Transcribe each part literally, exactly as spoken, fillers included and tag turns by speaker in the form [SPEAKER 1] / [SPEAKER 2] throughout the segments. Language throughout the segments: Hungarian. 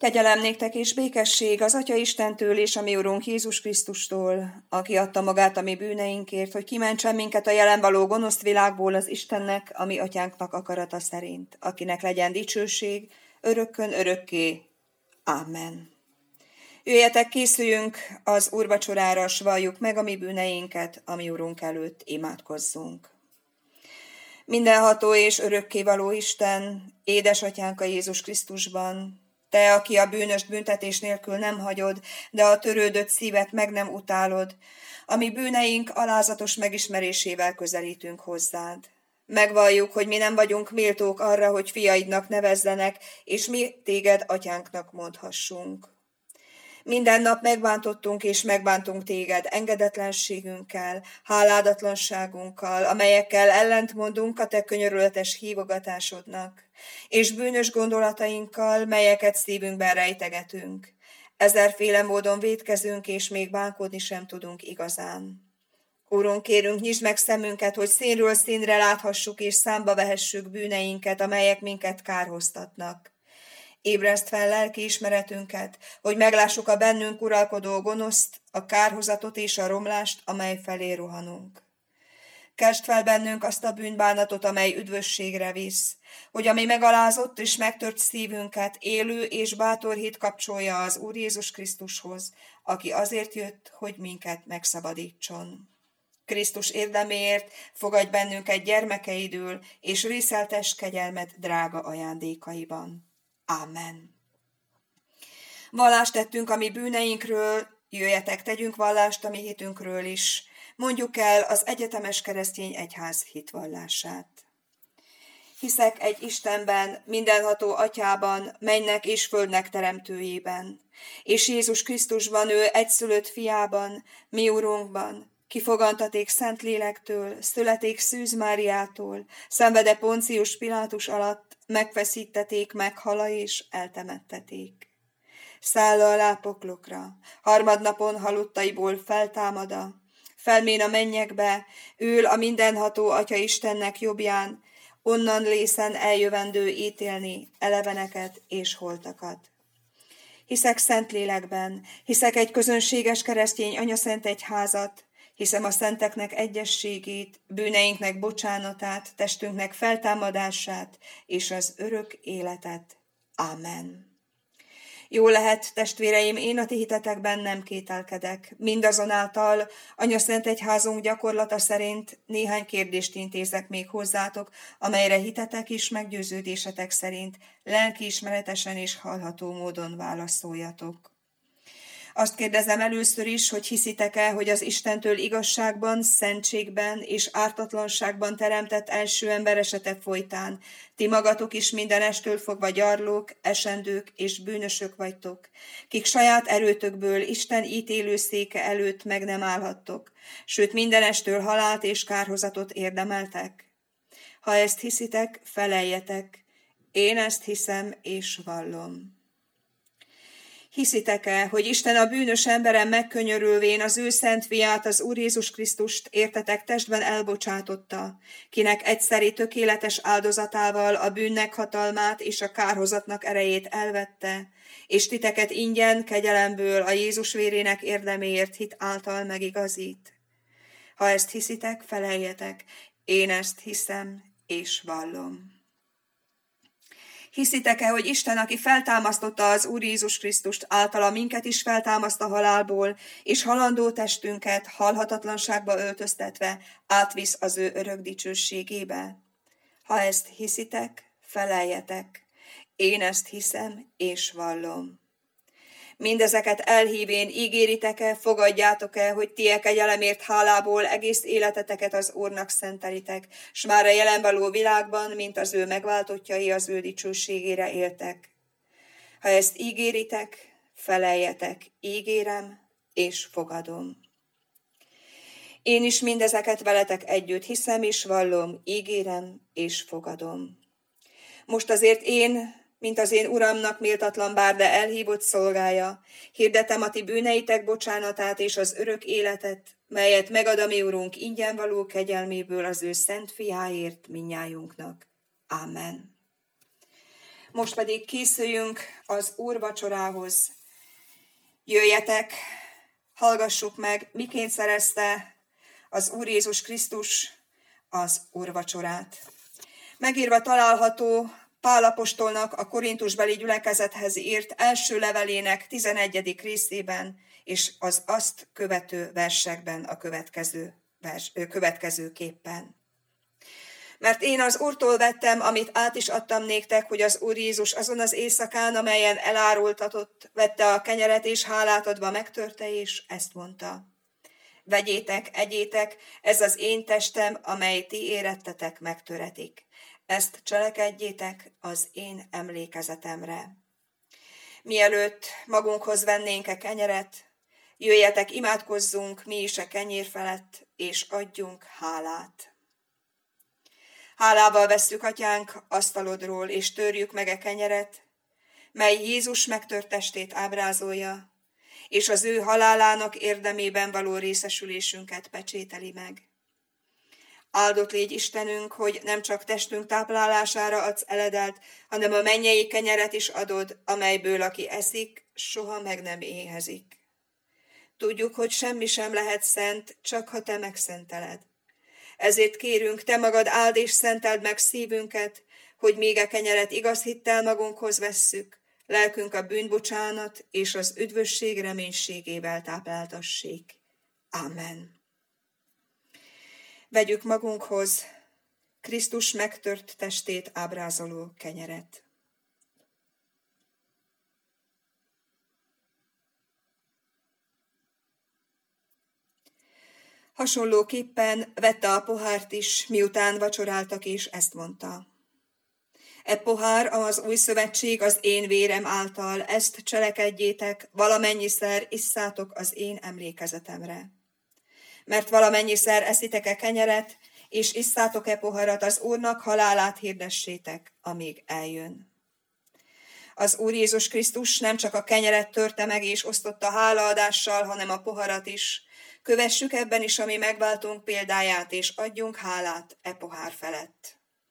[SPEAKER 1] Kegyelem néktek és békesség az Atya Istentől és a mi Urunk Jézus Krisztustól, aki adta magát a mi bűneinkért, hogy kimentsen minket a jelen való gonosz világból az Istennek, a mi atyánknak akarata szerint, akinek legyen dicsőség örökkön örökké. Amen. Jöjjetek, készüljünk az úrvacsorára, s valljuk meg a mi bűneinket, a mi Urunk előtt imádkozzunk. Mindenható és örökkévaló Isten, édesatyánk a Jézus Krisztusban, te, aki a bűnöst büntetés nélkül nem hagyod, de a törődött szívet meg nem utálod, ami bűneink alázatos megismerésével közelítünk hozzád. Megvalljuk, hogy mi nem vagyunk méltók arra, hogy fiaidnak nevezzenek, és mi téged atyánknak mondhassunk. Minden nap megbántottunk és megbántunk téged engedetlenségünkkel, háládatlanságunkkal, amelyekkel ellentmondunk a te könyörületes hívogatásodnak, és bűnös gondolatainkkal, melyeket szívünkben rejtegetünk. Ezerféle módon vétkezünk, és még bánkodni sem tudunk igazán. Úrunk, kérünk, nyisd meg szemünket, hogy színről színre láthassuk és számba vehessük bűneinket, amelyek minket kárhoztatnak. Ébreszt fel lelki ismeretünket, hogy meglássuk a bennünk uralkodó gonoszt, a kárhozatot és a romlást, amely felé rohanunk. Kesd fel bennünk azt a bűnbánatot, amely üdvösségre visz, hogy ami megalázott és megtört szívünket élő és bátor hit kapcsolja az Úr Jézus Krisztushoz, aki azért jött, hogy minket megszabadítson. Krisztus érdeméért fogadj bennünket gyermekeidül, és részeltess kegyelmed drága ajándékaiban. Amen. Vallást tettünk a mi bűneinkről, jöjjetek, tegyünk vallást a mi hitünkről is. Mondjuk el az egyetemes keresztény egyház hitvallását. Hiszek egy Istenben, mindenható Atyában, mennek és földnek teremtőjében, és Jézus Krisztusban, ő egyszülött fiában, mi Urunkban, ki fogantaték Szentlélektől, születék Szűz Máriától, szenvede Poncius Pilátus alatt, megfeszítették, meghala és eltemetteték. Száll alá poklokra, harmadnapon halottaiból feltámada, felmén a mennyekbe, ül a mindenható Atya Istennek jobbján, onnan lészen eljövendő ítélni eleveneket és holtakat. Hiszek Szentlélekben, hiszek egy közönséges keresztény anyaszent egyházat, hiszem a szenteknek egyességét, bűneinknek bocsánatát, testünknek feltámadását és az örök életet. Amen. Jó lehet, testvéreim, én a ti hitetekben nem kételkedek. Mindazonáltal anyaszent egyházunk gyakorlata szerint néhány kérdést intézek még hozzátok, amelyre hitetek is meggyőződésetek szerint lelkiismeretesen és hallható módon válaszoljatok. Azt kérdezem először is, hogy hiszitek-e, hogy az Istentől igazságban, szentségben és ártatlanságban teremtett első emberesetek folytán ti magatok is mindenestől fogva gyarlók, esendők és bűnösök vagytok, kik saját erőtökből Isten ítélőszéke előtt meg nem állhattok, sőt mindenestől halált és kárhozatot érdemeltek? Ha ezt hiszitek, feleljetek, én ezt hiszem és vallom. Hiszitek-e, hogy Isten a bűnös emberen megkönyörülvén az ő szent fiát, az Úr Jézus Krisztust értetek testben elbocsátotta, kinek egyszeri tökéletes áldozatával a bűnnek hatalmát és a kárhozatnak erejét elvette, és titeket ingyen kegyelemből a Jézus vérének érdeméért hit által megigazít? Ha ezt hiszitek, feleljetek, én ezt hiszem és vallom. Hiszitek-e, hogy Isten, aki feltámasztotta az Úr Jézus Krisztust, általa minket is feltámaszt a halálból, és halandó testünket halhatatlanságba öltöztetve átvisz az ő örök dicsőségébe? Ha ezt hiszitek, feleljetek. Én ezt hiszem és vallom. Mindezeket elhívén ígéritek-e, fogadjátok-e, hogy ti e kegyelemért hálából egész életeteket az Úrnak szentelitek, s már a jelenvaló világban, mint az ő megváltottjai az ő dicsőségére éltek? Ha ezt ígéritek, feleljetek, ígérem és fogadom. Én is mindezeket veletek együtt hiszem és vallom, ígérem és fogadom. Most azért én, mint az én Uramnak méltatlan bár, de elhívott szolgája, hirdetem a ti bűneitek bocsánatát és az örök életet, melyet megad a mi Urunk ingyen való kegyelméből az ő szent fiáért minnyájunknak. Amen. Most pedig készüljünk az Úr vacsorához. Jöjjetek, hallgassuk meg, miként szerezte az Úr Jézus Krisztus az úrvacsorát. Megírva található Pál apostolnak a korintusbeli gyülekezethez írt első levelének tizenegyedik részében, és az azt követő versekben a következő, vers, következőképpen. Mert én az Úrtól vettem, amit át is adtam néktek, hogy az Úr Jézus azon az éjszakán, amelyen elárultatott, vette a kenyeret, és hálát adva megtörte, és ezt mondta: vegyétek, egyétek, ez az én testem, amely ti érettetek megtöretik. Ezt cselekedjétek az én emlékezetemre. Mielőtt magunkhoz vennénk-e kenyeret, jöjjetek, imádkozzunk mi is a kenyér felett, és adjunk hálát. Hálával vesszük, Atyánk, asztalodról, és törjük meg a kenyeret, mely Jézus megtört testét ábrázolja, és az ő halálának érdemében való részesülésünket pecsételi meg. Áldott légy Istenünk, hogy nem csak testünk táplálására adsz eledelt, hanem a mennyei kenyeret is adod, amelyből aki eszik, soha meg nem éhezik. Tudjuk, hogy semmi sem lehet szent, csak ha te megszenteled. Ezért kérünk, te magad áld és szenteld meg szívünket, hogy még a kenyeret igaz hittel magunkhoz vesszük, lelkünk a bűnbocsánat és az üdvösség reménységével tápláltassék. Amen. Vegyük magunkhoz Krisztus megtört testét ábrázoló kenyeret. Hasonlóképpen vette a pohárt is, miután vacsoráltak, és ezt mondta: e pohár az új szövetség az én vérem által, ezt cselekedjétek, valamennyiszer isszátok az én emlékezetemre. Mert valamennyiszer eszitek-e kenyeret, és isszátok-e poharat, az Úrnak halálát hirdessétek, amíg eljön. Az Úr Jézus Krisztus nem csak a kenyeret törte meg és osztotta hálaadással, hanem a poharat is. Kövessük ebben is a mi megváltunk példáját, és adjunk hálát e pohár felett.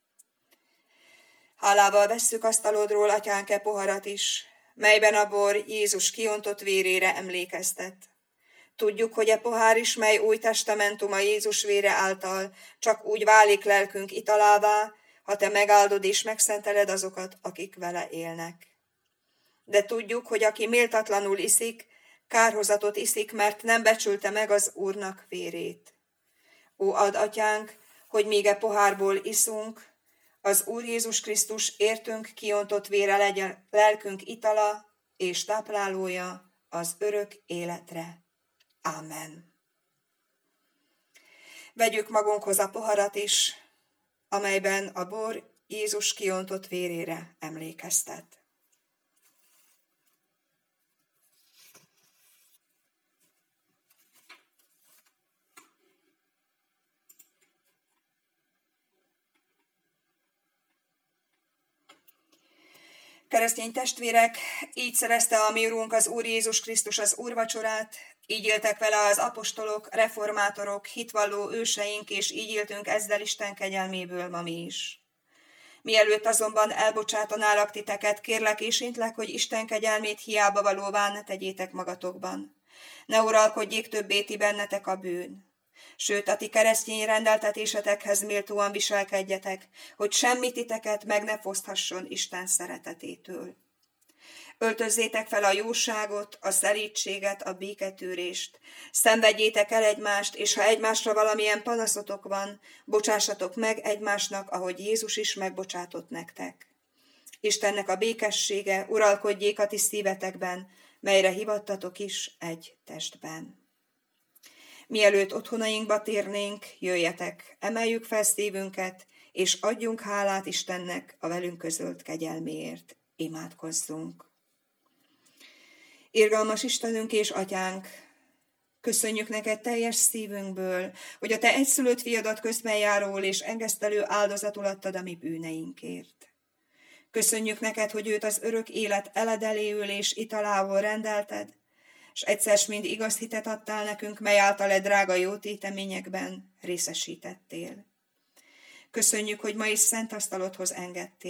[SPEAKER 1] Hálával vesszük asztalodról, Atyánk, e poharat is, melyben a bor Jézus kiontott vérére emlékeztet. Tudjuk, hogy e pohár is, mely új testamentuma Jézus vére által, csak úgy válik lelkünk italává, ha te megáldod és megszenteled azokat, akik vele élnek. De tudjuk, hogy aki méltatlanul iszik, kárhozatot iszik, mert nem becsülte meg az Úrnak vérét. Ó, add, Atyánk, hogy még e pohárból iszunk, az Úr Jézus Krisztus értünk kiontott vére legyen lelkünk itala és táplálója az örök életre. Amen. Vegyük magunkhoz a poharat is, amelyben a bor Jézus kiontott vérére emlékeztet. Keresztény testvérek, így szerezte a mi Urunk az Úr Jézus Krisztus az úrvacsorát, így éltek vele az apostolok, reformátorok, hitvalló őseink, és így éltünk ezzel Isten kegyelméből ma mi is. Mielőtt azonban elbocsátanálak titeket, kérlek és intlek, hogy Isten kegyelmét hiába valóvá ne tegyétek magatokban. Ne uralkodjék többé ti bennetek a bűn. Sőt, a ti keresztény rendeltetésetekhez méltóan viselkedjetek, hogy semmi titeket meg ne foszthasson Isten szeretetétől. Öltözzétek fel a jóságot, a szelídséget, a béketűrést. Szenvedjétek el egymást, és ha egymásra valamilyen panaszotok van, bocsássatok meg egymásnak, ahogy Jézus is megbocsátott nektek. Istennek a békessége uralkodjék a ti szívetekben, melyre hivattatok is egy testben. Mielőtt otthonainkba térnénk, jöjjetek, emeljük fel szívünket, és adjunk hálát Istennek a velünk közölt kegyelméért. Imádkozzunk. Irgalmas Istenünk és Atyánk, köszönjük neked teljes szívünkből, hogy a te egyszülött fiadat közbenjáról és engesztelő áldozatul adtad a mi bűneinkért. Köszönjük neked, hogy őt az örök élet eledeléül és italából rendelted, s egyszer mind igaz hitet adtál nekünk, mely által e drága jó téteményekben részesítettél. Köszönjük, hogy ma is szent asztalodhoz engedtél,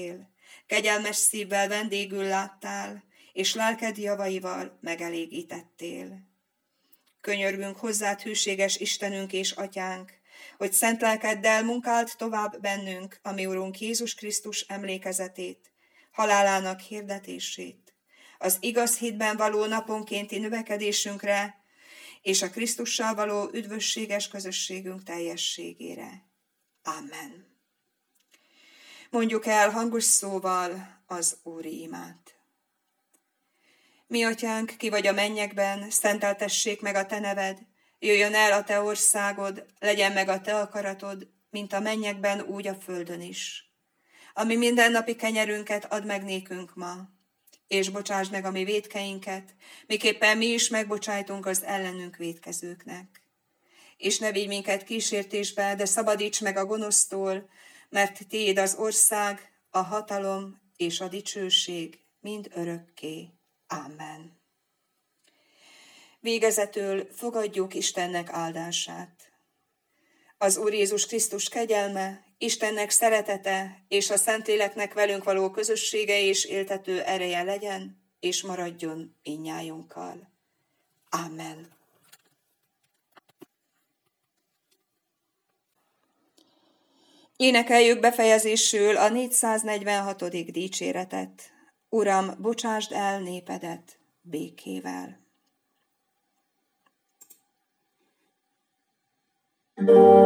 [SPEAKER 1] Kegyelmes szívvel vendégül láttál, és lelked javaival megelégítettél. Könyörgünk hozzád, hűséges Istenünk és Atyánk, hogy szent lelkeddel munkáld tovább bennünk, a mi Urunk Jézus Krisztus emlékezetét, halálának hirdetését, az igaz hitben való naponkénti növekedésünkre, és a Krisztussal való üdvösséges közösségünk teljességére. Amen. Mondjuk el hangos szóval az Úri imát. Mi Atyánk, ki vagy a mennyekben, szenteltessék meg a te neved, jöjjön el a te országod, legyen meg a te akaratod, mint a mennyekben, úgy a földön is. Ami mindennapi kenyerünket add meg nékünk ma, és bocsásd meg a mi vétkeinket, miképpen mi is megbocsájtunk az ellenünk vétkezőknek. És ne vigy minket kísértésbe, de szabadíts meg a gonosztól, mert tiéd az ország, a hatalom és a dicsőség mind örökké. Amen. Végezetül fogadjuk Istennek áldását. Az Úr Jézus Krisztus kegyelme, Istennek szeretete és a Szentléleknek velünk való közössége és éltető ereje legyen, és maradjon mindnyájunkkal. Amen. Énekeljük befejezésül a négyszáznegyvenhatodik dicséretet. Uram, bocsásd el népedet békével.